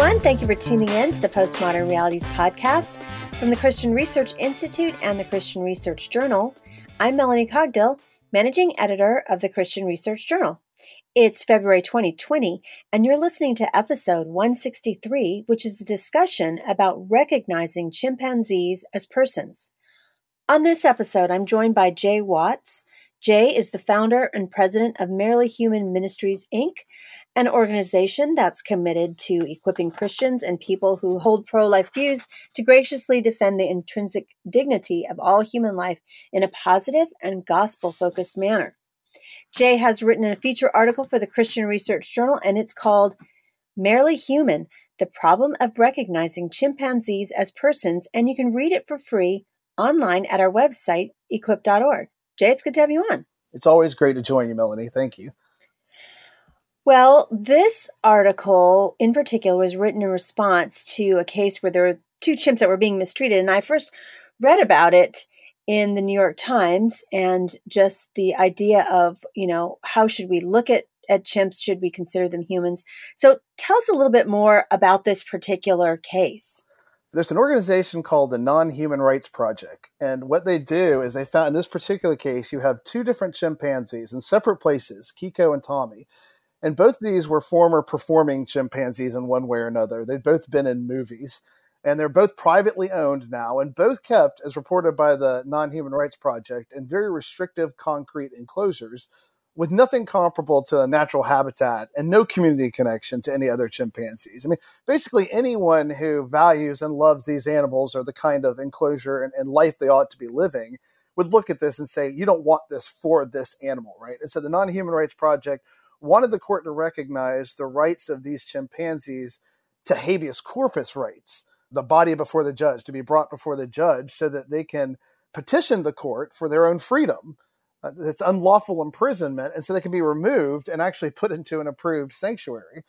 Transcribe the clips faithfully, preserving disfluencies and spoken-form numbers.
everyone. Thank you for tuning in to the Postmodern Realities podcast from the Christian Research Institute and the Christian Research Journal. I'm Melanie Cogdill, managing editor of the Christian Research Journal. It's February twenty twenty, and you're listening to episode one sixty-three, which is a discussion about recognizing chimpanzees as persons. On this episode, I'm joined by Jay Watts. Jay is the founder and president of Merely Human Ministries, Incorporated, an organization that's committed to equipping Christians and people who hold pro-life views to graciously defend the intrinsic dignity of all human life in a positive and gospel-focused manner. Jay has written a feature article for the Christian Research Journal, and it's called Merely Human, The Problem of Recognizing Chimpanzees as Persons, and you can read it for free online at our website, equip dot org. Jay, it's good to have you on. It's always great to join you, Melanie. Thank you. Well, this article in particular was written in response to a case where there were two chimps that were being mistreated. And I first read about it in the New York Times, and just the idea of, you know, how should we look at, at chimps? Should we consider them humans? So tell us a little bit more about this particular case. There's an organization called the Non-Human Rights Project. And what they do is they found in this particular case, you have two different chimpanzees in separate places, Kiko and Tommy. And both of these were former performing chimpanzees in one way or another. They'd both been in movies, and they're both privately owned now, and both kept, as reported by the Non-Human Rights Project, in very restrictive concrete enclosures with nothing comparable to a natural habitat and no community connection to any other chimpanzees. I mean, basically anyone who values and loves these animals or the kind of enclosure and, and life they ought to be living would look at this and say, you don't want this for this animal, right? And so the Non-Human Rights Project wanted the court to recognize the rights of these chimpanzees to habeas corpus rights, the body before the judge, to be brought before the judge so that they can petition the court for their own freedom. Uh, it's unlawful imprisonment, and so they can be removed and actually put into an approved sanctuary.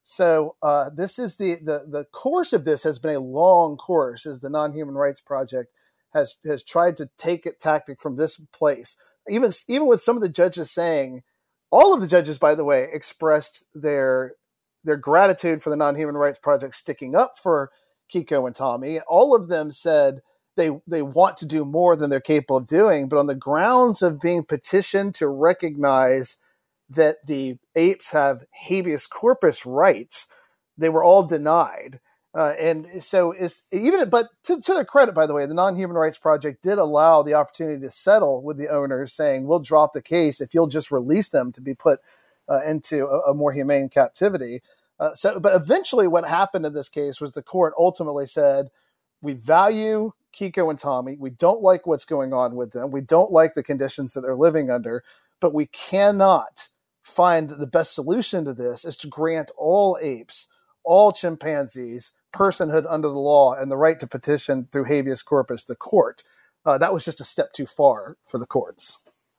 So uh, this is the, the the course of this has been a long course, as the Non-Human Rights Project has has tried to take it tactic from this place. Even even with some of the judges saying, all of the judges, by the way, expressed their their gratitude for the Non-Human Rights Project sticking up for Kiko and Tommy. All of them said they they want to do more than they're capable of doing, but on the grounds of being petitioned to recognize that the apes have habeas corpus rights, they were all denied. Uh, and so it's even, but to, to their credit, by the way, the Non-Human Rights Project did allow the opportunity to settle with the owners, saying, we'll drop the case if you'll just release them to be put uh, into a, a more humane captivity. Uh, so, but eventually what happened in this case was the court ultimately said, we value Kiko and Tommy. We don't like what's going on with them. We don't like the conditions that they're living under, but we cannot find that the best solution to this is to grant all apes, all chimpanzees, personhood under the law and the right to petition through habeas corpus the court. Uh, that was just a step too far for the courts.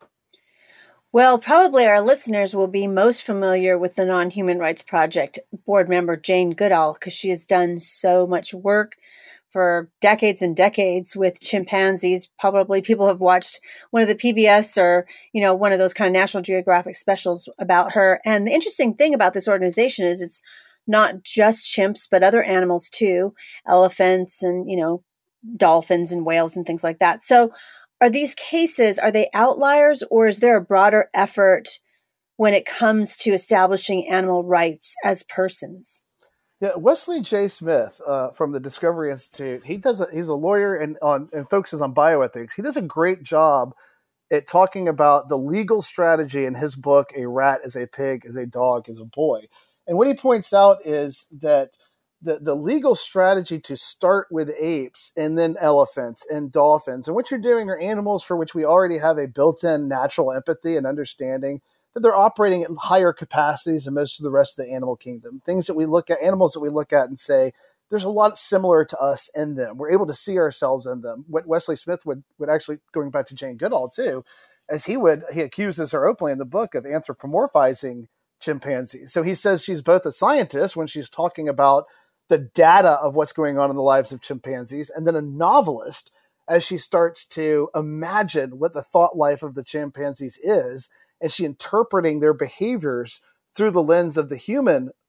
Well, probably our listeners will be most familiar with the Non-Human Rights Project board member Jane Goodall, because she has done so much work for decades and decades with chimpanzees. Probably people have watched one of the P B S or, you know, one of those kind of National Geographic specials about her. And the interesting thing about this organization is it's not just chimps, but other animals too, elephants and, you know, dolphins and whales and things like that. So are these cases, are they outliers, or is there a broader effort when it comes to establishing animal rights as persons? Yeah, Wesley J. Smith uh, from the Discovery Institute, he does a, he's a lawyer and on and focuses on bioethics. He does a great job at talking about the legal strategy in his book, A Rat is a Pig, is a Dog, is a Boy. And what he points out is that the, the legal strategy to start with apes and then elephants and dolphins, and what you're doing are animals for which we already have a built-in natural empathy and understanding that they're operating at higher capacities than most of the rest of the animal kingdom. Things that we look at, animals that we look at and say, there's a lot similar to us in them. We're able to see ourselves in them. What Wesley Smith would, would actually, going back to Jane Goodall too, as he would, he accuses her openly in the book of anthropomorphizing chimpanzees. So he says she's both a scientist when she's talking about the data of what's going on in the lives of chimpanzees, and then a novelist as she starts to imagine what the thought life of the chimpanzees is, and she interpreting their behaviors through the lens of the human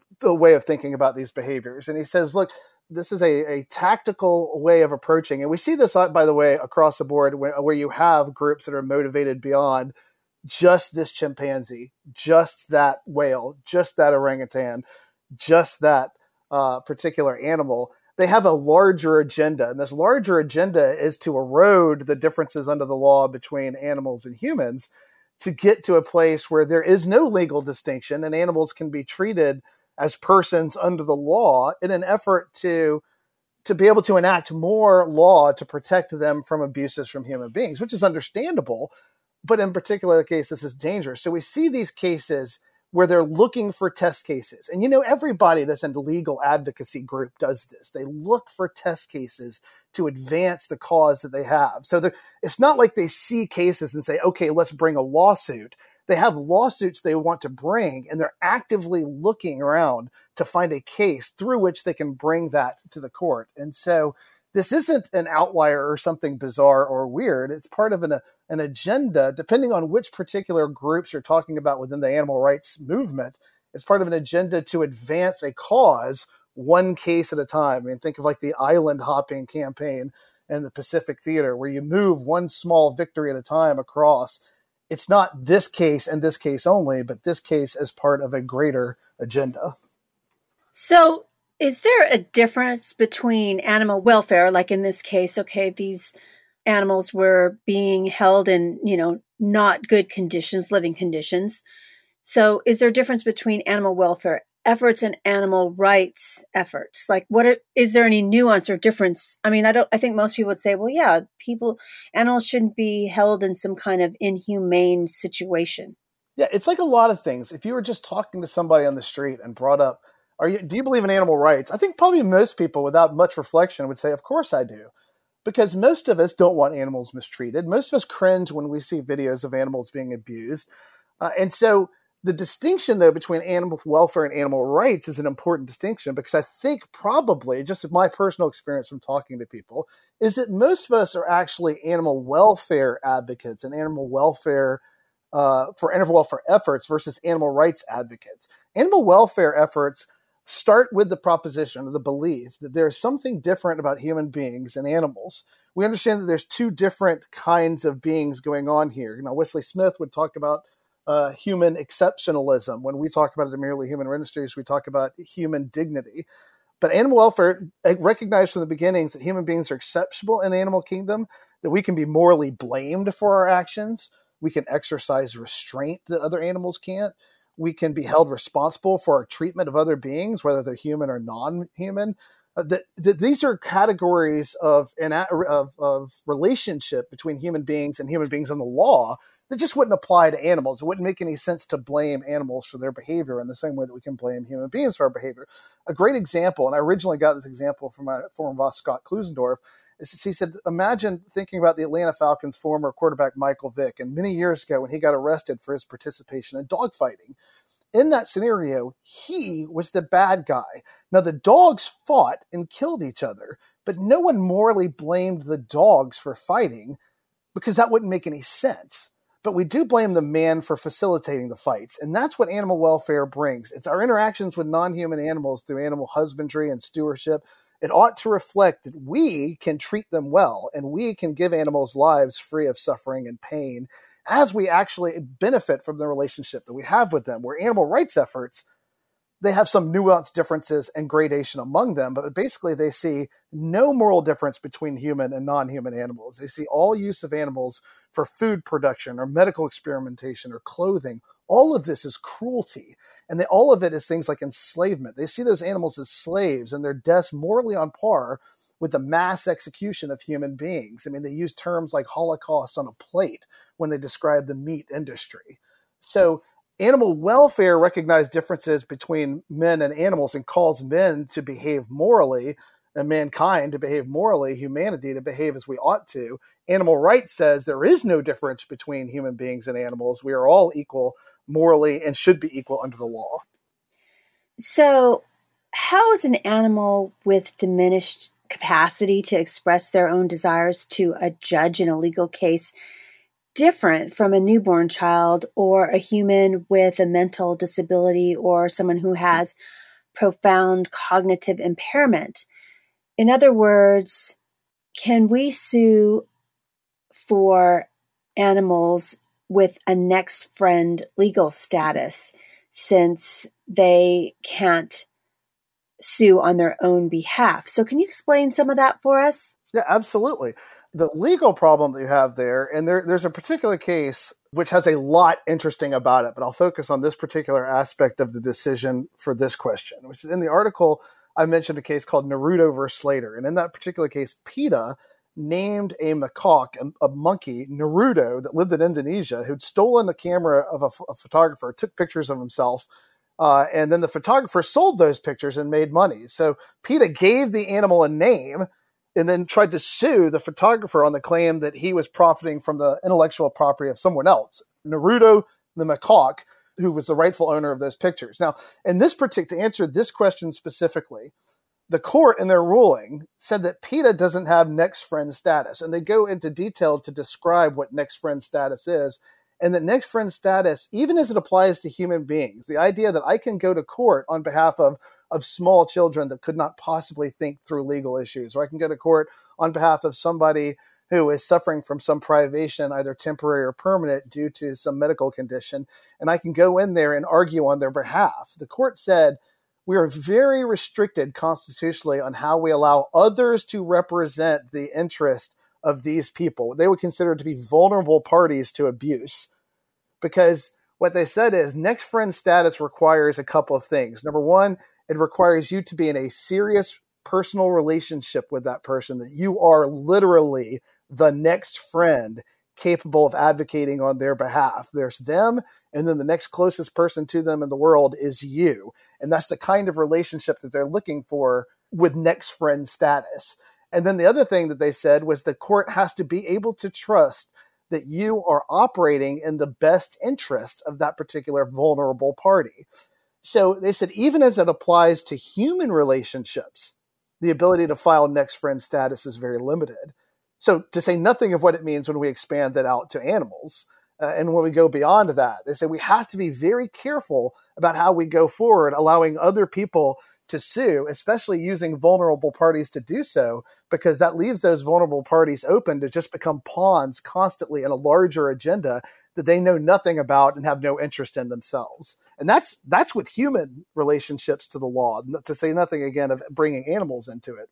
the way of thinking about these behaviors. And he says, look, this is a, a tactical way of approaching. And we see this, by the way, across the board where, where you have groups that are motivated beyond just this chimpanzee, just that whale, just that orangutan, just that uh, particular animal. They have a larger agenda. And this larger agenda is to erode the differences under the law between animals and humans to get to a place where there is no legal distinction and animals can be treated as persons under the law in an effort to, to be able to enact more law to protect them from abuses from human beings, which is understandable. But in particular case, this is dangerous. So we see these cases where they're looking for test cases. And, you know, everybody that's in the legal advocacy group does this. They look for test cases to advance the cause that they have. So it's not like they see cases and say, okay, let's bring a lawsuit. They have lawsuits they want to bring, and they're actively looking around to find a case through which they can bring that to the court. And so this isn't an outlier or something bizarre or weird. It's part of an, an agenda, depending on which particular groups you're talking about within the animal rights movement. It's part of an agenda to advance a cause one case at a time. I mean, think of like the island hopping campaign in the Pacific Theater, where you move one small victory at a time across. It's not this case and this case only, but this case as part of a greater agenda. So is there a difference between animal welfare, like in this case, okay, these animals were being held in, you know, not good conditions, living conditions. So is there a difference between animal welfare efforts and animal rights efforts? Like, what are, is there any nuance or difference? I mean, I don't, I think most people would say, well, yeah, people, animals shouldn't be held in some kind of inhumane situation. Yeah, it's like a lot of things. If you were just talking to somebody on the street and brought up, Are you, do you believe in animal rights? I think probably most people without much reflection would say, of course I do. Because most of us don't want animals mistreated. Most of us cringe when we see videos of animals being abused. Uh, and so the distinction, though, between animal welfare and animal rights is an important distinction, because I think probably, just my personal experience from talking to people, is that most of us are actually animal welfare advocates and animal welfare uh, for animal welfare efforts versus animal rights advocates. Animal welfare efforts start with the proposition or the belief that there is something different about human beings and animals. We understand that there's two different kinds of beings going on here. You know, Wesley Smith would talk about uh, human exceptionalism. When we talk about it in Merely Human Ministries, we talk about human dignity. But animal welfare recognized from the beginnings that human beings are exceptional in the animal kingdom, that we can be morally blamed for our actions. We can exercise restraint that other animals can't. We can be held responsible for our treatment of other beings, whether they're human or non-human. Uh, that, that these are categories of, an, of of relationship between human beings and human beings in the law that just wouldn't apply to animals. It wouldn't make any sense to blame animals for their behavior in the same way that we can blame human beings for our behavior. A great example, and I originally got this example from my former boss, Scott Klusendorf, is he said, imagine thinking about the Atlanta Falcons' former quarterback, Michael Vick, and many years ago when he got arrested for his participation in dogfighting. In that scenario, he was the bad guy. Now, the dogs fought and killed each other, but no one morally blamed the dogs for fighting because that wouldn't make any sense. But we do blame the man for facilitating the fights, and that's what animal welfare brings. It's our interactions with non-human animals through animal husbandry and stewardship. It ought to reflect that we can treat them well, and we can give animals lives free of suffering and pain as we actually benefit from the relationship that we have with them. Where animal rights efforts, they have some nuanced differences and gradation among them, but basically they see no moral difference between human and non-human animals. They see all use of animals for food production or medical experimentation or clothing. All of this is cruelty, and they, all of it is things like enslavement. They see those animals as slaves, and their deaths morally on par with the mass execution of human beings. I mean, they use terms like Holocaust on a plate when they describe the meat industry. So animal welfare recognizes differences between men and animals and calls men to behave morally, and mankind to behave morally, humanity to behave as we ought to. Animal rights says there is no difference between human beings and animals. We are all equal morally and should be equal under the law. So how is an animal with diminished capacity to express their own desires to a judge in a legal case different from a newborn child or a human with a mental disability or someone who has profound cognitive impairment. In other words, can we sue for animals with a next friend legal status since they can't sue on their own behalf? So can you explain some of that for us? Yeah, absolutely. The legal problem that you have there, and there, there's a particular case which has a lot interesting about it, but I'll focus on this particular aspect of the decision for this question, which is in the article. I mentioned a case called Naruto versus Slater. And in that particular case, PETA named a macaque, a, a monkey, Naruto, that lived in Indonesia, who'd stolen a camera of a, a photographer, took pictures of himself, uh, and then the photographer sold those pictures and made money. So PETA gave the animal a name and then tried to sue the photographer on the claim that he was profiting from the intellectual property of someone else, Naruto the macaque, who was the rightful owner of those pictures. Now, in this particular, to answer this question specifically, the court in their ruling said that PETA doesn't have next friend status, and they go into detail to describe what next friend status is, and that next friend status, even as it applies to human beings, the idea that I can go to court on behalf of, of small children that could not possibly think through legal issues, or I can go to court on behalf of somebody who is suffering from some privation, either temporary or permanent, due to some medical condition, and I can go in there and argue on their behalf. The court said, we are very restricted constitutionally on how we allow others to represent the interest of these people. They would consider to be vulnerable parties to abuse, because what they said is next friend status requires a couple of things. Number one, it requires you to be in a serious personal relationship with that person, that you are literally the next friend capable of advocating on their behalf. There's them, and then the next closest person to them in the world is you. And that's the kind of relationship that they're looking for with next friend status. And then the other thing that they said was the court has to be able to trust that you are operating in the best interest of that particular vulnerable party. So they said, even as it applies to human relationships, the ability to file next friend status is very limited. So to say nothing of what it means when we expand that out to animals, uh, and when we go beyond that, they say we have to be very careful about how we go forward, allowing other people to sue, especially using vulnerable parties to do so, because that leaves those vulnerable parties open to just become pawns constantly in a larger agenda that they know nothing about and have no interest in themselves. And that's that's with human relationships to the law, to say nothing again of bringing animals into it.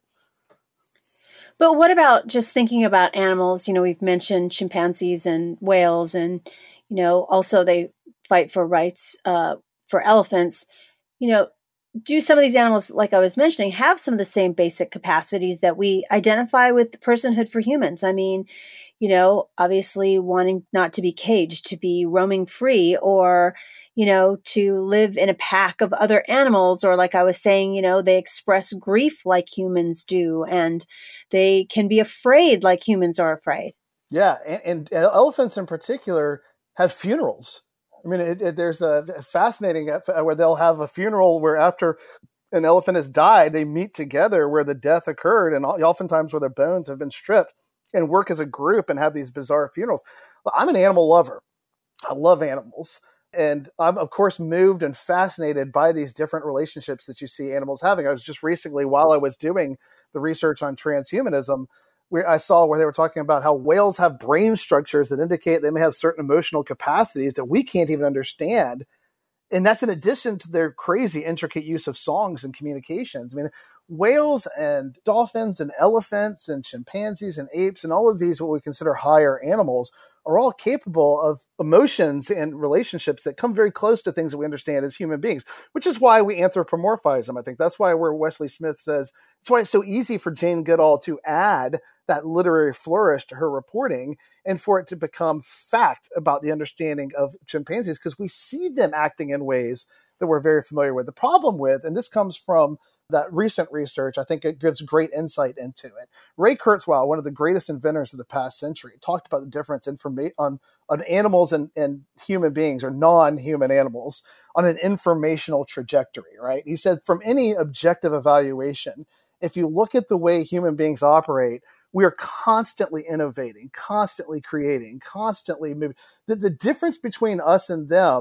But what about just thinking about animals? You know, we've mentioned chimpanzees and whales, and, you know, also they fight for rights uh, for elephants. You know, do some of these animals, like I was mentioning, have some of the same basic capacities that we identify with personhood for humans? I mean, you know, obviously wanting not to be caged, to be roaming free, or, you know, to live in a pack of other animals, or like I was saying, you know, they express grief like humans do, and they can be afraid like humans are afraid. Yeah, and, and elephants in particular have funerals. I mean, it, it, there's a fascinating where they'll have a funeral where after an elephant has died, they meet together where the death occurred, and oftentimes where their bones have been stripped, and work as a group and have these bizarre funerals. I'm an animal lover. I love animals. And I'm, of course, moved and fascinated by these different relationships that you see animals having. I was just recently, while I was doing the research on transhumanism, where I saw where they were talking about how whales have brain structures that indicate they may have certain emotional capacities that we can't even understand. And that's in addition to their crazy intricate use of songs and communications. I mean, whales and dolphins and elephants and chimpanzees and apes and all of these, what we consider higher animals, are all capable of emotions and relationships that come very close to things that we understand as human beings, which is why we anthropomorphize them. I think that's why where Wesley Smith says, it's why it's so easy for Jane Goodall to add that literary flourish to her reporting and for it to become fact about the understanding of chimpanzees, because we see them acting in ways that we're very familiar with. The problem with, and this comes from that recent research, I think it gives great insight into it. Ray Kurzweil, one of the greatest inventors of the past century, talked about the difference informa- on, on animals and, and human beings, or non-human animals, on an informational trajectory, right? He said from any objective evaluation, if you look at the way human beings operate, we are constantly innovating, constantly creating, constantly moving. The, the difference between us and them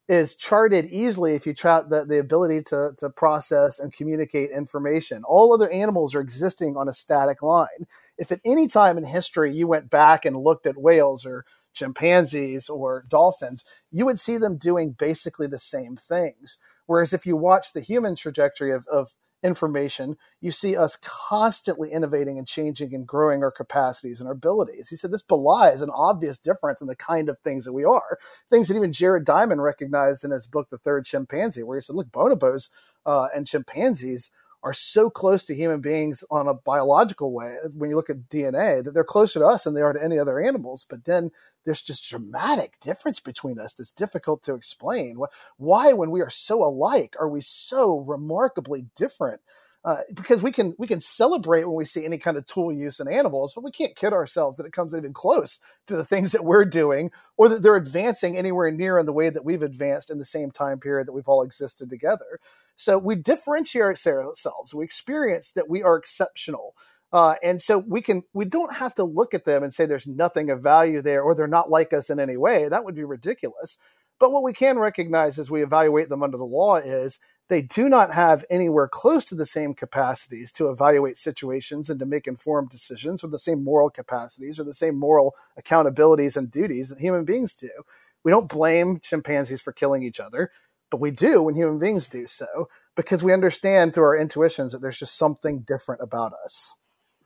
is charted easily if you chart the, the ability to, to process and communicate information. All other animals are existing on a static line. If at any time in history you went back and looked at whales or chimpanzees or dolphins, you would see them doing basically the same things. Whereas if you watch the human trajectory of, of information, you see us constantly innovating and changing and growing our capacities and our abilities. He said this belies an obvious difference in the kind of things that we are, things that even Jared Diamond recognized in his book, The Third Chimpanzee, where he said, look, bonobos uh, and chimpanzees are so close to human beings on a biological way, when you look at D N A, that they're closer to us than they are to any other animals. But then there's just dramatic difference between us that's difficult to explain. Why, when we are so alike, are we so remarkably different? Uh, because we can we can celebrate when we see any kind of tool use in animals, but we can't kid ourselves that it comes even close to the things that we're doing, or that they're advancing anywhere near in the way that we've advanced in the same time period that we've all existed together. So we differentiate ourselves. We experience that we are exceptional. Uh, and so we can we don't have to look at them and say there's nothing of value there, or they're not like us in any way. That would be ridiculous. But what we can recognize as we evaluate them under the law is they do not have anywhere close to the same capacities to evaluate situations and to make informed decisions, or the same moral capacities or the same moral accountabilities and duties that human beings do. We don't blame chimpanzees for killing each other, but we do when human beings do so, because we understand through our intuitions that there's just something different about us.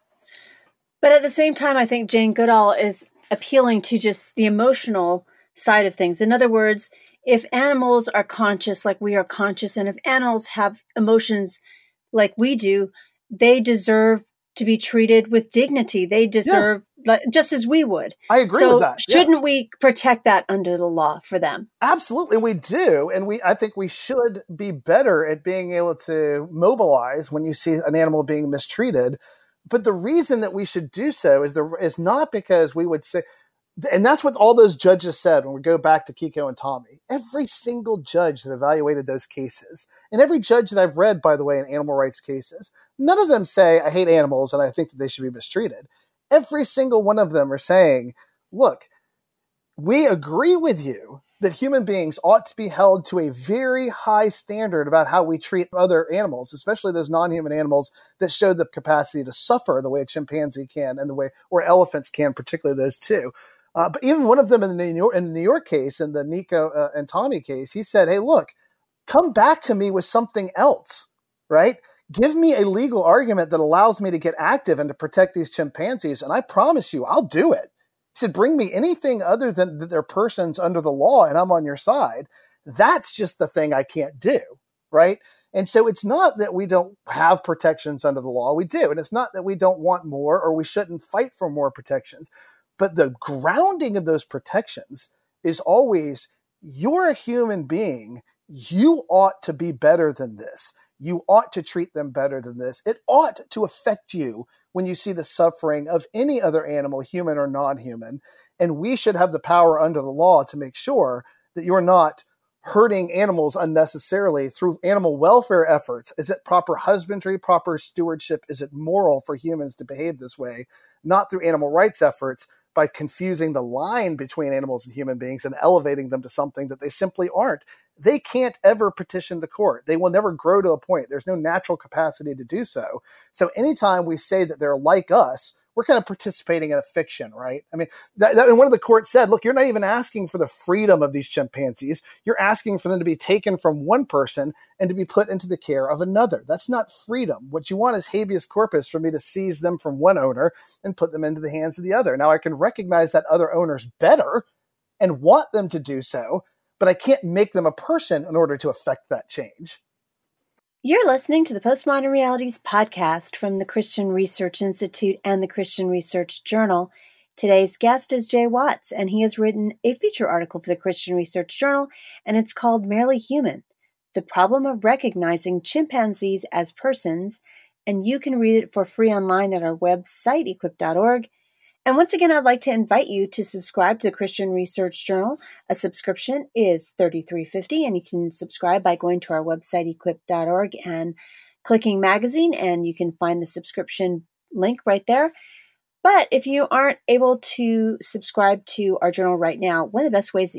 But at the same time, I think Jane Goodall is appealing to just the emotional side of things. In other words, if animals are conscious like we are conscious, and if animals have emotions like we do, they deserve to be treated with dignity. They deserve, yeah. like, just as we would. I agree so with that. So shouldn't yeah. we protect that under the law for them? Absolutely, we do. And we, I think we should be better at being able to mobilize when you see an animal being mistreated. But the reason that we should do so is, the, is not because we would say, and that's what all those judges said when we go back to Kiko and Tommy. Every single judge that evaluated those cases, and every judge that I've read, by the way, in animal rights cases, none of them say, I hate animals and I think that they should be mistreated. Every single one of them are saying, look, we agree with you that human beings ought to be held to a very high standard about how we treat other animals, especially those non-human animals that show the capacity to suffer the way a chimpanzee can, and the way, or elephants can, particularly those two. Uh, but even one of them in the New York, in the New York case, in the Nico uh, and Tommy case, he said, hey, look, come back to me with something else, right? Give me a legal argument that allows me to get active and to protect these chimpanzees, and I promise you, I'll do it. He said, bring me anything other than that they're persons under the law and I'm on your side. That's just the thing I can't do, right? And so it's not that we don't have protections under the law. We do. And it's not that we don't want more or we shouldn't fight for more protections. But the grounding of those protections is always, you're a human being. You ought to be better than this. You ought to treat them better than this. It ought to affect you when you see the suffering of any other animal, human or non-human. And we should have the power under the law to make sure that you're not hurting animals unnecessarily through animal welfare efforts. Is it proper husbandry, proper stewardship? Is it moral for humans to behave this way? Not through animal rights efforts, by confusing the line between animals and human beings and elevating them to something that they simply aren't. They can't ever petition the court. They will never grow to a point. There's no natural capacity to do so. So anytime we say that they're like us, we're kind of participating in a fiction, right? I mean, that, that, and one of the courts said, look, you're not even asking for the freedom of these chimpanzees. You're asking for them to be taken from one person and to be put into the care of another. That's not freedom. What you want is habeas corpus for me to seize them from one owner and put them into the hands of the other. Now, I can recognize that other owners better and want them to do so, but I can't make them a person in order to affect that change. You're listening to the Postmodern Realities podcast from the Christian Research Institute and the Christian Research Journal. Today's guest is Jay Watts, and he has written a feature article for the Christian Research Journal, and it's called Merely Human: The Problem of Recognizing Chimpanzees as Persons, and you can read it for free online at our website, equip dot org. And once again, I'd like to invite you to subscribe to the Christian Research Journal. A subscription is thirty-three fifty, and you can subscribe by going to our website, equip dot org, and clicking magazine, and you can find the subscription link right there. But if you aren't able to subscribe to our journal right now, one of the best ways that you can help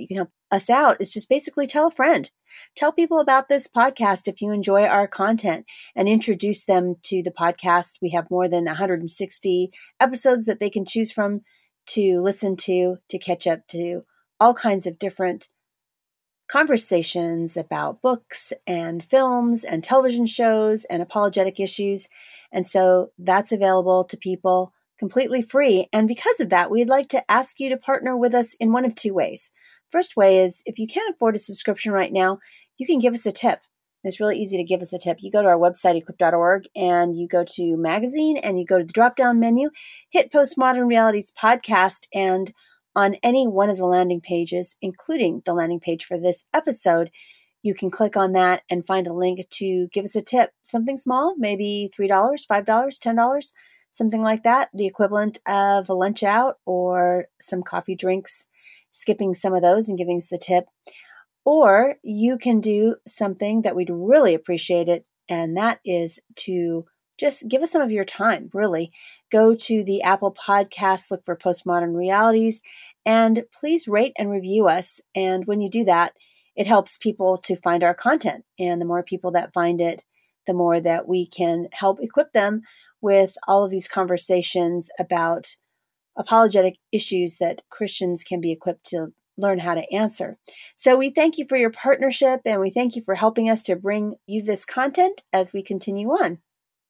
us out is just basically tell a friend. Tell people about this podcast if you enjoy our content and introduce them to the podcast. We have more than one hundred sixty episodes that they can choose from to listen to, to catch up to all kinds of different conversations about books and films and television shows and apologetic issues. And so that's available to people completely free. And because of that, we'd like to ask you to partner with us in one of two ways. First way is if you can't afford a subscription right now, you can give us a tip. And it's really easy to give us a tip. You go to our website, equip dot org, and you go to magazine and you go to the drop-down menu, hit Postmodern Realities Podcast, and on any one of the landing pages, including the landing page for this episode, you can click on that and find a link to give us a tip. Something small, maybe three dollars, five dollars, ten dollars, something like that, the equivalent of a lunch out or some coffee drinks, skipping some of those and giving us a tip. Or you can do something that we'd really appreciate it, and that is to just give us some of your time, really. Go to the Apple Podcast, look for Postmodern Realities, and please rate and review us. And when you do that, it helps people to find our content. And the more people that find it, the more that we can help equip them with all of these conversations about apologetic issues that Christians can be equipped to learn how to answer. So we thank you for your partnership, and we thank you for helping us to bring you this content as we continue on.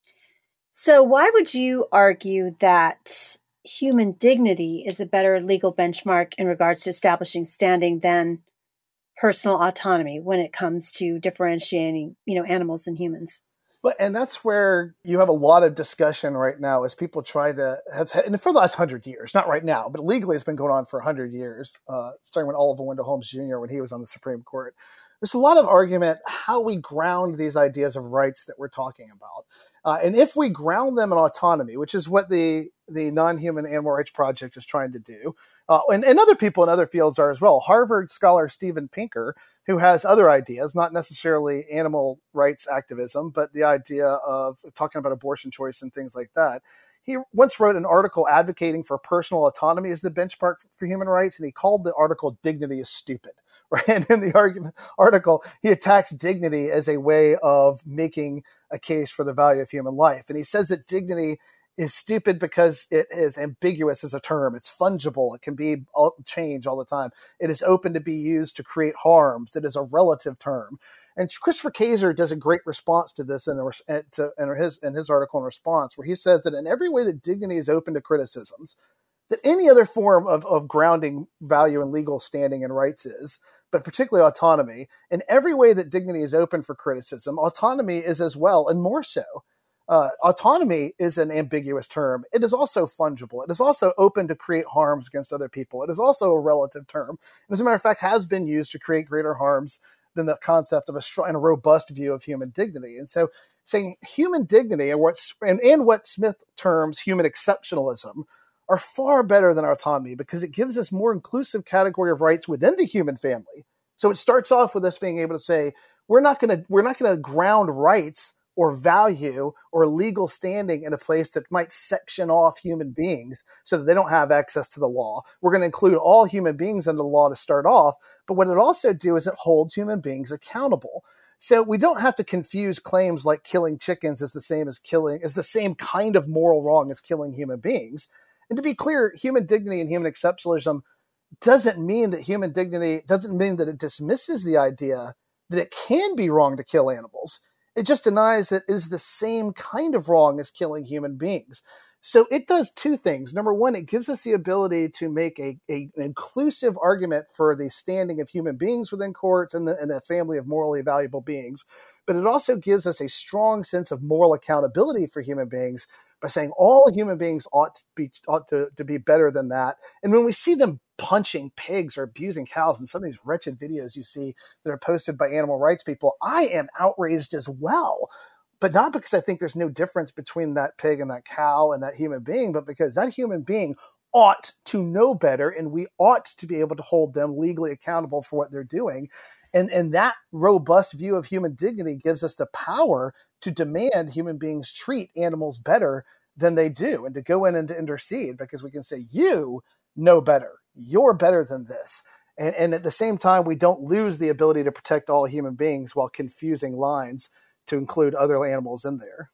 So why would you argue that human dignity is a better legal benchmark in regards to establishing standing than personal autonomy when it comes to differentiating, you know, animals and humans? Well, and that's where you have a lot of discussion right now as people try to have, and for the last hundred years, not right now, but legally it's been going on for a hundred years, uh, starting with Oliver Wendell Holmes Junior when he was on the Supreme Court. There's a lot of argument how we ground these ideas of rights that we're talking about. Uh, and if we ground them in autonomy, which is what the, the Non-Human Animal Rights Project is trying to do, uh, and, and other people in other fields are as well. Harvard scholar Steven Pinker, who has other ideas, not necessarily animal rights activism, but the idea of talking about abortion choice and things like that. He once wrote an article advocating for personal autonomy as the benchmark for human rights, and he called the article "Dignity is Stupid." Right? And in the argument, article, he attacks dignity as a way of making a case for the value of human life. And he says that dignity is stupid because it is ambiguous as a term. It's fungible. It can be all, change all the time. It is open to be used to create harms. It is a relative term. And Christopher Kaser does a great response to this in, the, to, in, his, in his article in response, where he says that in every way that dignity is open to criticisms, that any other form of, of grounding value and legal standing and rights is, but particularly autonomy, in every way that dignity is open for criticism, autonomy is as well, and more so. Uh, autonomy is an ambiguous term. It is also fungible. It is also open to create harms against other people. It is also a relative term. And as a matter of fact, has been used to create greater harms than the concept of a strong and a robust view of human dignity. And so saying human dignity and, what's, and, and what Smith terms human exceptionalism are far better than autonomy because it gives us more inclusive category of rights within the human family. So it starts off with us being able to say, we're not going to, we're not going to ground rights or value or legal standing in a place that might section off human beings so that they don't have access to the law. We're going to include all human beings under the law to start off. But what it also do is it holds human beings accountable. So we don't have to confuse claims like killing chickens as the same as killing, as the same kind of moral wrong as killing human beings. And to be clear, human dignity and human exceptionalism doesn't mean that human dignity doesn't mean that it dismisses the idea that it can be wrong to kill animals. It just denies that it is the same kind of wrong as killing human beings. So it does two things. Number one, it gives us the ability to make a, a an inclusive argument for the standing of human beings within courts and the, and the family of morally valuable beings. But it also gives us a strong sense of moral accountability for human beings by saying all human beings ought to be ought to, to be better than that. And when we see them punching pigs or abusing cows in some of these wretched videos you see that are posted by animal rights people, I am outraged as well. But not because I think there's no difference between that pig and that cow and that human being, but because that human being ought to know better, and we ought to be able to hold them legally accountable for what they're doing. And, and that robust view of human dignity gives us the power to demand human beings treat animals better than they do and to go in and to intercede because we can say, you know better. You're better than this. And, and at the same time, we don't lose the ability to protect all human beings while confusing lines to include other animals in there.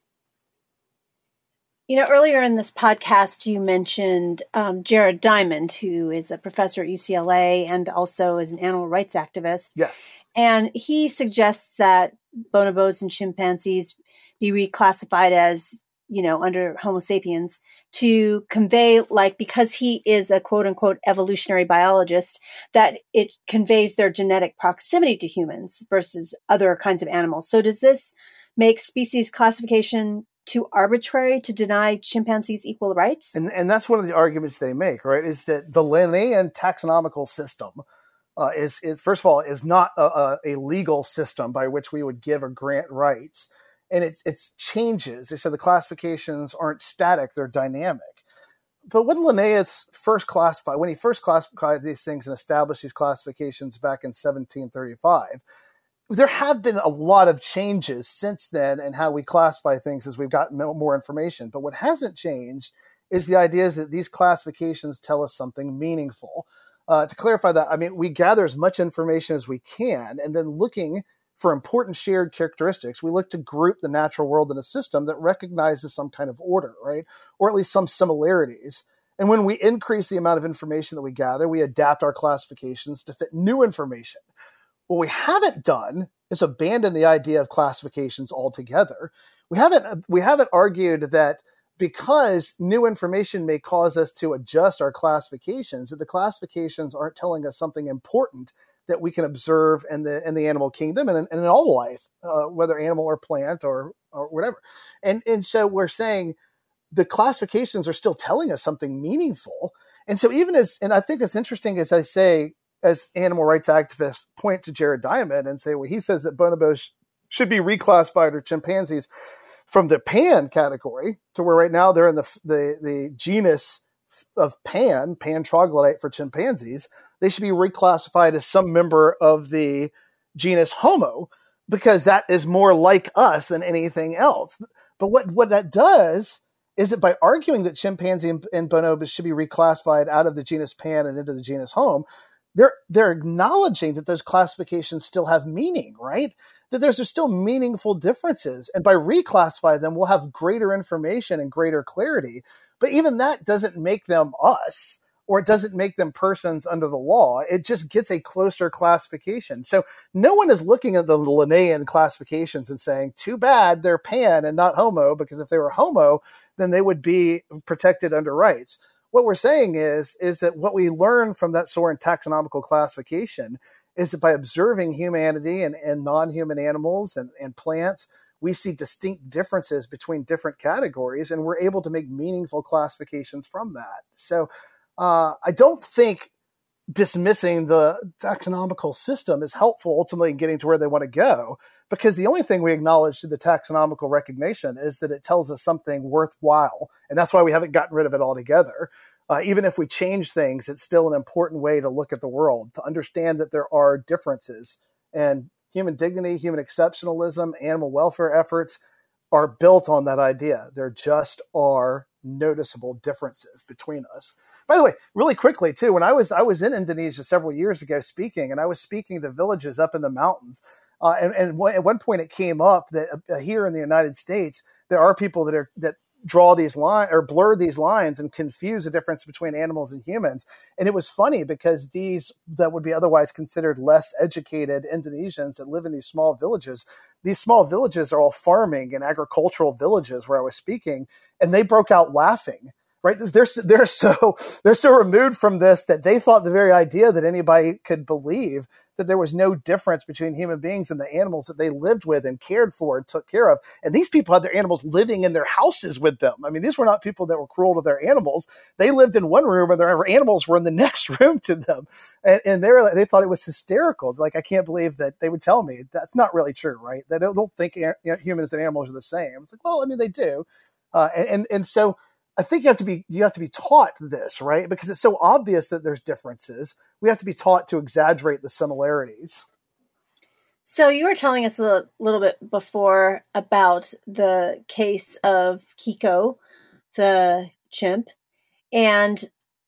You know, earlier in this podcast, you mentioned um, Jared Diamond, who is a professor at U C L A and also is an animal rights activist. Yes. And he suggests that bonobos and chimpanzees be reclassified as, you know, under Homo sapiens to convey, like, because he is a quote unquote evolutionary biologist, that it conveys their genetic proximity to humans versus other kinds of animals. So does this make species classification too arbitrary to deny chimpanzees equal rights? And and that's one of the arguments they make, right? Is that the Linnaean taxonomical system uh, is, is, first of all, is not a, a, a legal system by which we would give or grant rights. And it it's changes. They said the classifications aren't static, they're dynamic. But when Linnaeus first classified, when he first classified these things and established these classifications back in seventeen thirty-five, there have been a lot of changes since then in how we classify things as we've gotten more information. But what hasn't changed is the idea is that these classifications tell us something meaningful. Uh, to clarify that, I mean, we gather as much information as we can, and then looking for important shared characteristics, we look to group the natural world in a system that recognizes some kind of order, right? Or at least some similarities. And when we increase the amount of information that we gather, we adapt our classifications to fit new information. What we haven't done is abandon the idea of classifications altogether. We haven't we haven't argued that because new information may cause us to adjust our classifications, that the classifications aren't telling us something important that we can observe in the in the animal kingdom and in, and in all life, uh, whether animal or plant or or whatever. And and so we're saying the classifications are still telling us something meaningful. And so even as, and I think it's interesting as I say, as animal rights activists point to Jared Diamond and say, well, he says that bonobos should be reclassified, or chimpanzees, from the pan category to where right now they're in the the, the genus of pan, pan troglodyte for chimpanzees. They should be reclassified as some member of the genus Homo because that is more like us than anything else. But what, what that does is that by arguing that chimpanzee and, and bonobos should be reclassified out of the genus Pan and into the genus Homo, they're they're acknowledging that those classifications still have meaning, right? That there's still meaningful differences. And by reclassifying them, we'll have greater information and greater clarity. But even that doesn't make them us, or it doesn't make them persons under the law. It just gets a closer classification. So no one is looking at the Linnaean classifications and saying, too bad they're Pan and not Homo, because if they were Homo, then they would be protected under rights. What we're saying is, is that what we learn from that Soren taxonomical classification is that by observing humanity and, and non-human animals and, and plants, we see distinct differences between different categories, and we're able to make meaningful classifications from that. So uh, I don't think dismissing the taxonomical system is helpful ultimately in getting to where they want to go, because the only thing we acknowledge to the taxonomical recognition is that it tells us something worthwhile. And that's why we haven't gotten rid of it altogether. Uh, even if we change things, it's still an important way to look at the world, to understand that there are differences. And human dignity, human exceptionalism, animal welfare efforts are built on that idea. There just are noticeable differences between us. By the way, really quickly too, when I was I was in Indonesia several years ago speaking, and I was speaking to villages up in the mountains. Uh, and, and at one point it came up that uh, here in the United States, there are people that are that draw these lines or blur these lines and confuse the difference between animals and humans. And it was funny because these that would be otherwise considered less educated Indonesians that live in these small villages, these small villages are all farming and agricultural villages where I was speaking, and they broke out laughing. Right? They're, they're so they're so removed from this that they thought the very idea that anybody could believe that there was no difference between human beings and the animals that they lived with and cared for and took care of. And these people had their animals living in their houses with them. I mean, these were not people that were cruel to their animals. They lived in one room and their animals were in the next room to them. And, and they were, they thought it was hysterical. Like, I can't believe that they would tell me that's not really true, right? They don't, don't think, you know, humans and animals are the same. It's like, well, I mean, they do. Uh, and, and, and so I think you have to be you have to be taught this, right? Because it's so obvious that there's differences. We have to be taught to exaggerate the similarities. So you were telling us a little bit before about the case of Kiko, the chimp, and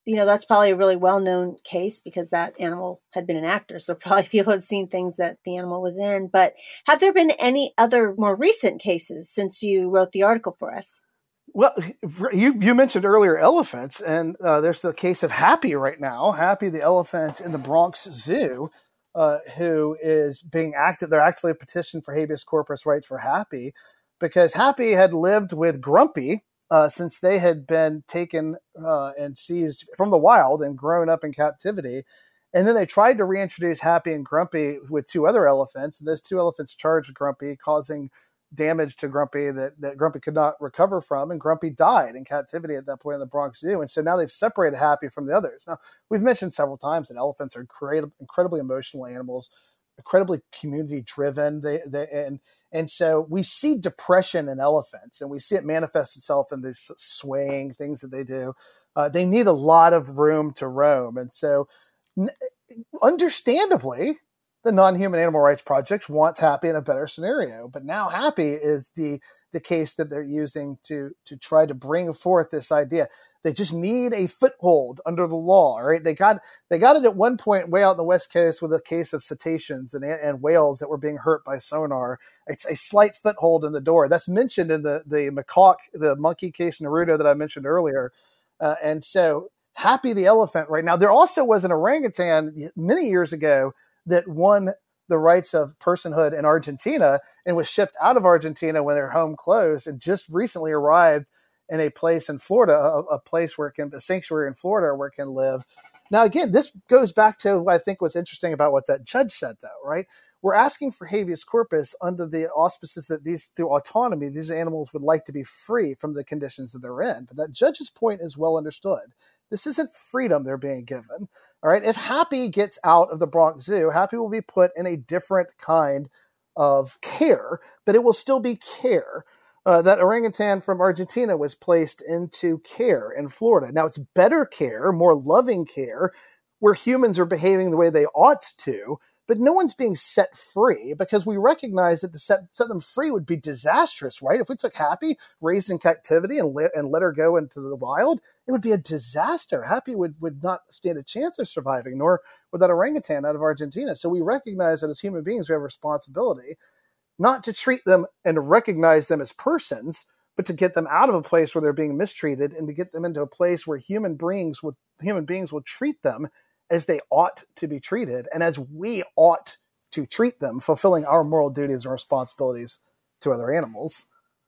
you know, that's probably a really well-known case because that animal had been an actor. So probably people have seen things that the animal was in. But have there been any other more recent cases since you wrote the article for us? Well, you you mentioned earlier elephants, and uh, there's the case of Happy right now. Happy, the elephant in the Bronx Zoo, uh, who is being active. They're actively petitioning for habeas corpus rights for Happy because Happy had lived with Grumpy uh, since they had been taken uh, and seized from the wild and grown up in captivity. And then they tried to reintroduce Happy and Grumpy with two other elephants. And those two elephants charged Grumpy, causing damage to Grumpy that, that Grumpy could not recover from, and Grumpy died in captivity at that point in the Bronx Zoo. And so now they've separated Happy from the others. Now, we've mentioned several times that elephants are incredible, incredibly emotional animals, incredibly community-driven. They, they, and, and so we see depression in elephants, and we see it manifest itself in these swaying things that they do. Uh, they need a lot of room to roam. And so, n- understandably, the Non-Human Animal Rights Project wants Happy in a better scenario, but now Happy is the the case that they're using to to try to bring forth this idea. They just need a foothold under the law, right? They got they got it at one point way out in the West Coast with a case of cetaceans and, and whales that were being hurt by sonar. It's a slight foothold in the door. That's mentioned in the the macaque, the monkey case Naruto that I mentioned earlier, uh, and so Happy the elephant right now. There also was an orangutan many years ago that won the rights of personhood in Argentina and was shipped out of Argentina when their home closed, and just recently arrived in a place in Florida, a, a place where it can, a sanctuary in Florida where it can live. Now, again, this goes back to what I think was interesting about what that judge said, though, right? We're asking for habeas corpus under the auspices that these, through autonomy, these animals would like to be free from the conditions that they're in. But that judge's point is well understood. This isn't freedom they're being given. All right. If Happy gets out of the Bronx Zoo, Happy will be put in a different kind of care, but it will still be care. Uh, that orangutan from Argentina was placed into care in Florida. Now it's better care, more loving care, where humans are behaving the way they ought to, but no one's being set free because we recognize that to set, set them free would be disastrous, right? If we took Happy, raised in captivity, and, let, and let her go into the wild, it would be a disaster. Happy would, would not stand a chance of surviving, nor would that orangutan out of Argentina. So we recognize that as human beings, we have a responsibility not to treat them and recognize them as persons, but to get them out of a place where they're being mistreated and to get them into a place where human beings would, human beings will treat them as they ought to be treated and as we ought to treat them, fulfilling our moral duties and responsibilities to other animals.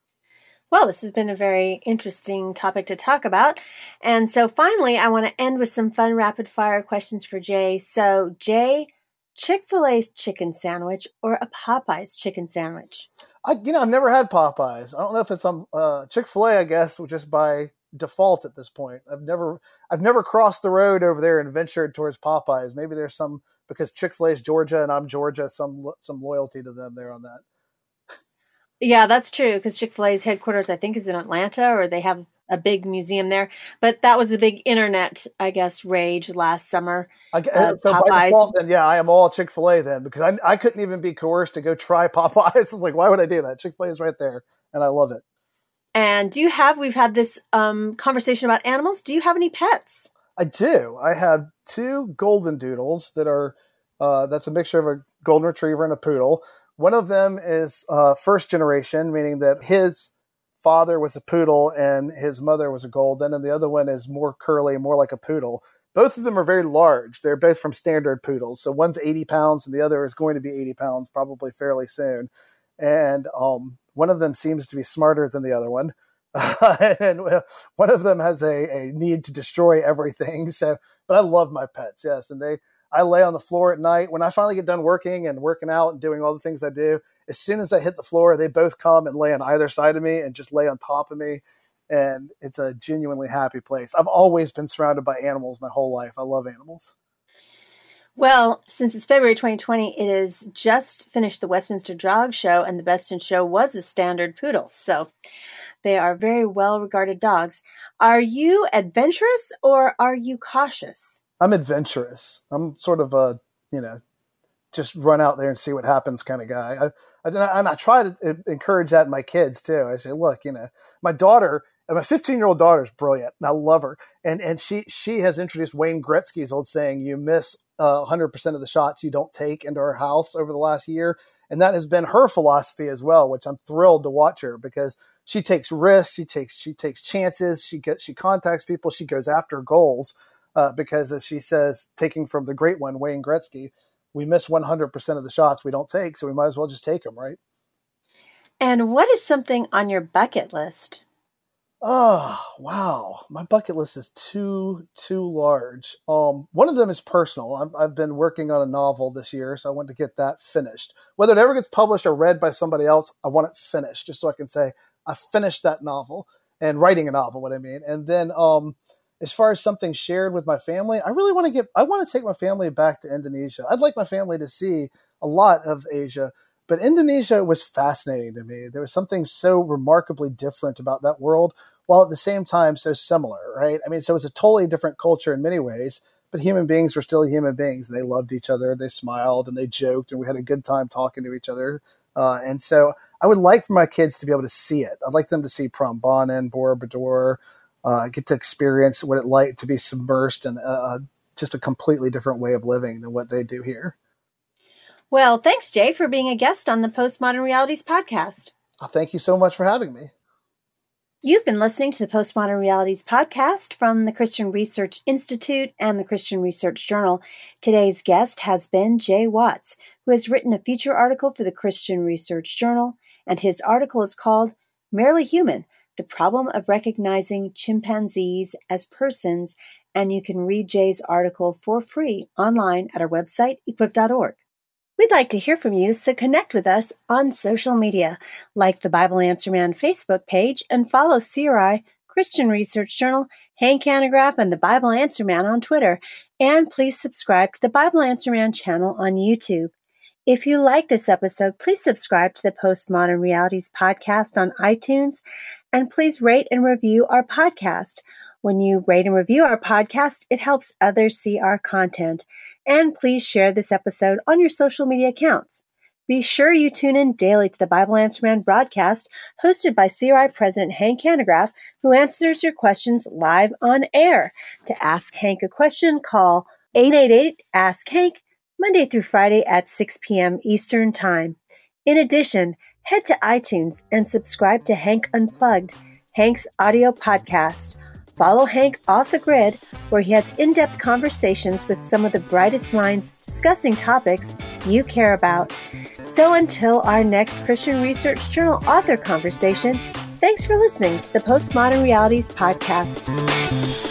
Well, this has been a very interesting topic to talk about. And so finally, I want to end with some fun rapid fire questions for Jay. So Jay, Chick-fil-A's chicken sandwich or a Popeye's chicken sandwich? I, you know, I've never had Popeyes. I don't know if it's some uh, Chick-fil-A, I guess, just by default at this point. I've never, I've never crossed the road over there and ventured towards Popeyes. Maybe there's some, because Chick-fil-A is Georgia and I'm Georgia, some some loyalty to them there on that. Yeah, that's true, because Chick-fil-A's headquarters, I think, is in Atlanta, or they have a big museum there. But that was the big internet, I guess, rage last summer. I, uh, so Popeyes. By default, then, yeah, I am all Chick-fil-A then, because I, I couldn't even be coerced to go try Popeyes. It's like, why would I do that? Chick-fil-A is right there, and I love it. And do you have, we've had this um, conversation about animals. Do you have any pets? I do. I have two golden doodles that are, uh, that's a mixture of a golden retriever and a poodle. One of them is uh, first generation, meaning that his father was a poodle and his mother was a golden. And the other one is more curly, more like a poodle. Both of them are very large. They're both from standard poodles. So one's eighty pounds and the other is going to be eighty pounds, probably fairly soon. And um, one of them seems to be smarter than the other one. Uh, and one of them has a, a need to destroy everything. So, but I love my pets. Yes. And they, I lay on the floor at night when I finally get done working and working out and doing all the things I do. As soon as I hit the floor, they both come and lay on either side of me and just lay on top of me. And it's a genuinely happy place. I've always been surrounded by animals my whole life. I love animals. Well, since it's February twenty twenty, it has just finished the Westminster Dog Show, and the Best in Show was a standard poodle. So they are very well-regarded dogs. Are you adventurous or are you cautious? I'm adventurous. I'm sort of a, you know, just run out there and see what happens kind of guy. I, I, and I try to encourage that in my kids too. I say, look, you know, my daughter, And my fifteen-year-old daughter is brilliant. I love her. And and she she has introduced Wayne Gretzky's old saying, you miss uh, one hundred percent of the shots you don't take into our house over the last year. And that has been her philosophy as well, which I'm thrilled to watch her because she takes risks, she takes she takes chances, she gets she contacts people, she goes after goals uh, because, as she says, taking from the great one, Wayne Gretzky, we miss one hundred percent of the shots we don't take, so we might as well just take them, right? And what is something on your bucket list? Oh, wow. My bucket list is too, too large. Um, one of them is personal. I've, I've been working on a novel this year, so I want to get that finished. Whether it ever gets published or read by somebody else, I want it finished, just so I can say, I finished that novel, and writing a novel, what I mean. And then um, as far as something shared with my family, I really want to get, I want to take my family back to Indonesia. I'd like my family to see a lot of Asia. But Indonesia was fascinating to me. There was something so remarkably different about that world, while at the same time so similar, right? I mean, so it was a totally different culture in many ways, but human beings were still human beings. And they loved each other, they smiled, and they joked, and we had a good time talking to each other. Uh, and so I would like for my kids to be able to see it. I'd like them to see Prambanan, Borobudur, uh, get to experience what it like to be submersed in uh, just a completely different way of living than what they do here. Well, thanks, Jay, for being a guest on the Postmodern Realities podcast. Oh, thank you so much for having me. You've been listening to the Postmodern Realities podcast from the Christian Research Institute and the Christian Research Journal. Today's guest has been Jay Watts, who has written a feature article for the Christian Research Journal, and his article is called Merely Human, The Problem of Recognizing Chimpanzees as Persons, and you can read Jay's article for free online at our website, equip dot org. We'd like to hear from you, so connect with us on social media, like the Bible Answer Man Facebook page, and follow C R I, Christian Research Journal, Hank Hanegraaff, and the Bible Answer Man on Twitter. And please subscribe to the Bible Answer Man channel on YouTube. If you like this episode, please subscribe to the Postmodern Realities podcast on iTunes, and please rate and review our podcast. When you rate and review our podcast, it helps others see our content. And please share this episode on your social media accounts. Be sure you tune in daily to the Bible Answer Man broadcast hosted by C R I President Hank Hanegraaff, who answers your questions live on air. To ask Hank a question, call eight eight eight, ask Hank, Monday through Friday at six p.m. Eastern Time. In addition, head to iTunes and subscribe to Hank Unplugged, Hank's audio podcast. Follow Hank Off the Grid, where he has in-depth conversations with some of the brightest minds discussing topics you care about. So until our next Christian Research Journal author conversation, thanks for listening to the Postmodern Realities podcast.